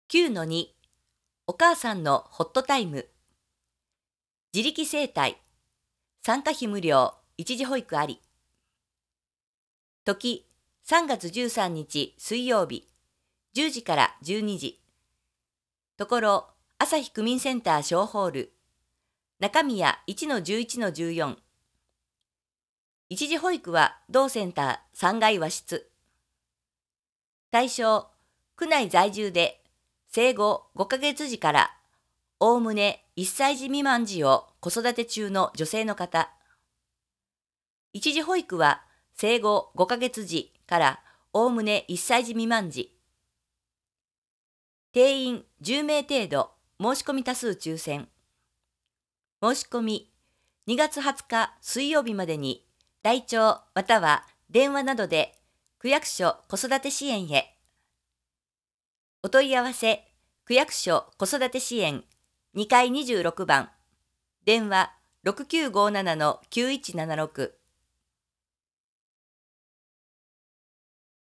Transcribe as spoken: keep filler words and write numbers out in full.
きゅうのに お母さんのホットタイム。自力生態。参加費無料。一時保育あり。時さんがつじゅうさんにち水曜日じゅうじからじゅうにじ。ところ朝日区民センター小ホール。中宮 いちのじゅういちのじゅうよん。一時保育は同センターさんがい和室。対象、区内在住で生後ごかげつ児からおおむねいっさい児未満児を子育て中の女性の方。一時保育は生後ごかげつ児からおおむねいっさい児未満児。定員じゅうめい程度、申し込み多数抽選。申し込みにがつはつか水曜日までに台帳または電話などで区役所子育て支援へ。お問い合わせ区役所子育て支援にかいにじゅうろくばん、電話ろくきゅうごななのきゅういちななろく。